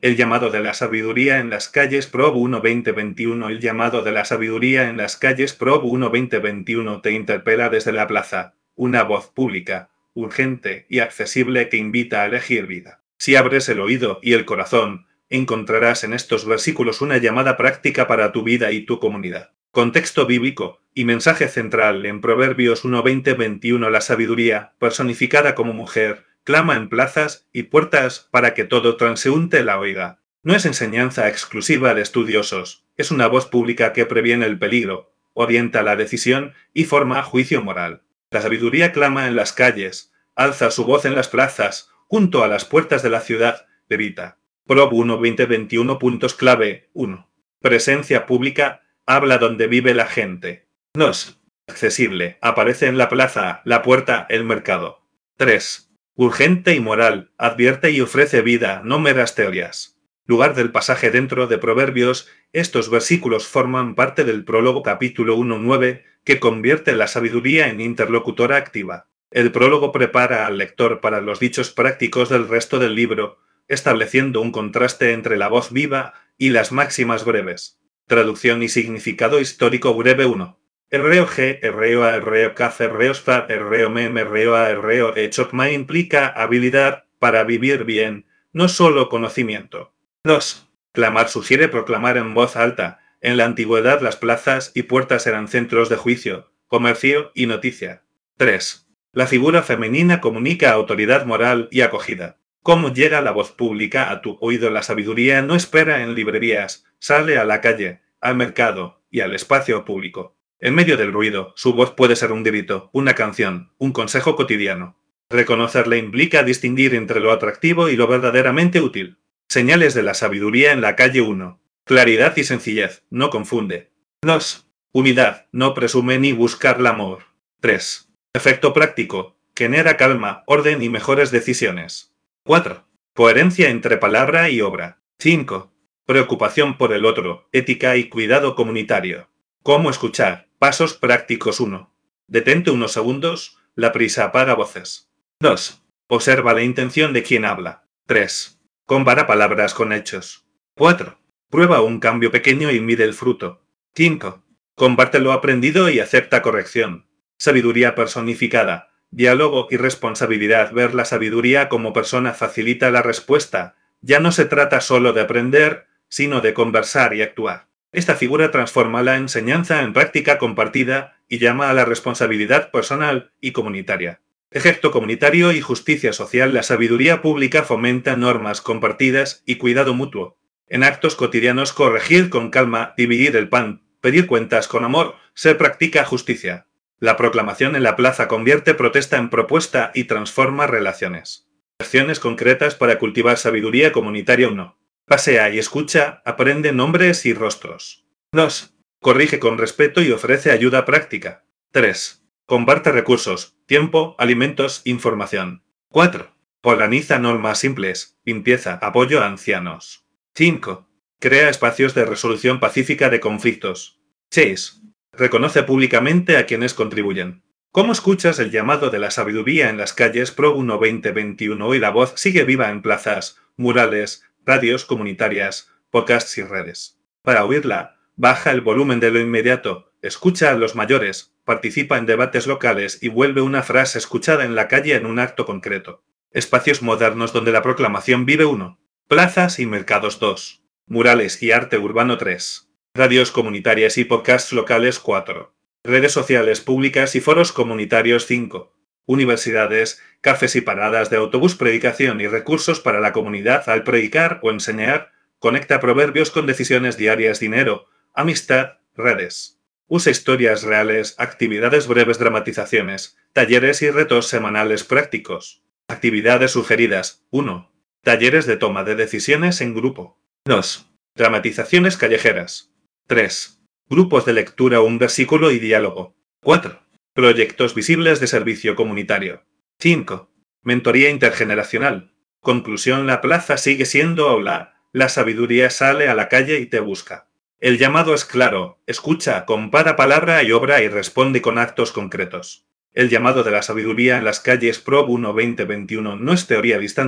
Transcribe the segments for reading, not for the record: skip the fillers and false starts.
El llamado de la sabiduría en las calles Prov 1-2021. El llamado de la sabiduría en las calles Prov 1-2021 te interpela desde la plaza, una voz pública, urgente y accesible que invita a elegir vida. Si abres el oído y el corazón, encontrarás en estos versículos una llamada práctica para tu vida y tu comunidad. Contexto bíblico y mensaje central en Proverbios 1-20-21. La sabiduría, personificada como mujer, clama en plazas y puertas para que todo transeúnte la oiga. No es enseñanza exclusiva de estudiosos, es una voz pública que previene el peligro, orienta la decisión y forma juicio moral. La sabiduría clama en las calles, alza su voz en las plazas, junto a las puertas de la ciudad, grita. Prov 1-20-21. Puntos clave. 1. Presencia pública, habla donde vive la gente. 2. Accesible, aparece en la plaza, la puerta, el mercado. 3. Urgente y moral, advierte y ofrece vida, no meras teorías. Lugar del pasaje dentro de Proverbios. Estos versículos forman parte del prólogo capítulo 1-9, que convierte la sabiduría en interlocutora activa. El prólogo prepara al lector para los dichos prácticos del resto del libro, estableciendo un contraste entre la voz viva y las máximas breves. Traducción y significado histórico breve. 1. Erreo G, Erreo A, Erreo Kaz, Erreo Sfa, Erreo Mem, Erreo A, Erreo Echokma implica habilidad para vivir bien, no solo conocimiento. 2. Clamar sugiere proclamar en voz alta. En la antigüedad las plazas y puertas eran centros de juicio, comercio y noticia. 3. La figura femenina comunica autoridad moral y acogida. ¿Cómo llega la voz pública a tu oído? La sabiduría no espera en librerías, sale a la calle, al mercado y al espacio público. En medio del ruido, su voz puede ser un grito, una canción, un consejo cotidiano. Reconocerla implica distinguir entre lo atractivo y lo verdaderamente útil. Señales de la sabiduría en la calle. 1. Claridad y sencillez, no confunde. 2. Unidad, no presume ni buscar el amor. 3. Efecto práctico, genera calma, orden y mejores decisiones. 4. Coherencia entre palabra y obra. 5. Preocupación por el otro, ética y cuidado comunitario. ¿Cómo escuchar? Pasos prácticos. 1. Detente unos segundos, la prisa apaga voces. 2. Observa la intención de quien habla. 3. Compara palabras con hechos. 4. Prueba un cambio pequeño y mide el fruto. 5. Comparte lo aprendido y acepta corrección. Sabiduría personificada. Diálogo y responsabilidad. Ver la sabiduría como persona facilita la respuesta. Ya no se trata solo de aprender, sino de conversar y actuar. Esta figura transforma la enseñanza en práctica compartida y llama a la responsabilidad personal y comunitaria. Ejemplo comunitario y justicia social. La sabiduría pública fomenta normas compartidas y cuidado mutuo. En actos cotidianos, corregir con calma, dividir el pan, pedir cuentas con amor, se practica justicia. La proclamación en la plaza convierte protesta en propuesta y transforma relaciones. Acciones concretas para cultivar sabiduría comunitaria. 1. Pasea y escucha, aprende nombres y rostros. 2. Corrige con respeto y ofrece ayuda práctica. 3. Comparte recursos, tiempo, alimentos, información. 4. Organiza normas simples, limpieza, apoyo a ancianos. 5. Crea espacios de resolución pacífica de conflictos. 6. Reconoce públicamente a quienes contribuyen. ¿Cómo escuchas el llamado de la sabiduría en las calles Prov 1-20-21? Hoy la voz sigue viva en plazas, murales, radios comunitarias, podcasts y redes. Para oírla, baja el volumen de lo inmediato, escucha a los mayores, participa en debates locales y vuelve una frase escuchada en la calle en un acto concreto. Espacios modernos donde la proclamación vive. 1. Plazas y mercados. 2. Murales y arte urbano. 3. Radios comunitarias y podcasts locales. 4. Redes sociales públicas y foros comunitarios. 5. Universidades, cafés y paradas de autobús, predicación y recursos para la comunidad. Al predicar o enseñar, conecta proverbios con decisiones diarias, dinero, amistad, redes. Usa historias reales, actividades breves, dramatizaciones, talleres y retos semanales prácticos. Actividades sugeridas. 1. Talleres de toma de decisiones en grupo. 2. Dramatizaciones callejeras. 3. Grupos de lectura, un versículo y diálogo. 4. Proyectos visibles de servicio comunitario. 5. Mentoría intergeneracional. Conclusión: la plaza sigue siendo aula. La sabiduría sale a la calle y te busca. El llamado es claro: escucha, compara palabra y obra y responde con actos concretos. El llamado de la sabiduría en las calles Prov 1-20-21 no es teoría distante,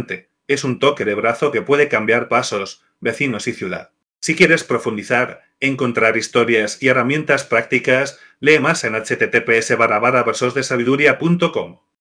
Es un toque de brazo que puede cambiar pasos, vecinos y ciudad. Si quieres profundizar, encontrar historias y herramientas prácticas, lee más en https://versosdesabiduría.com.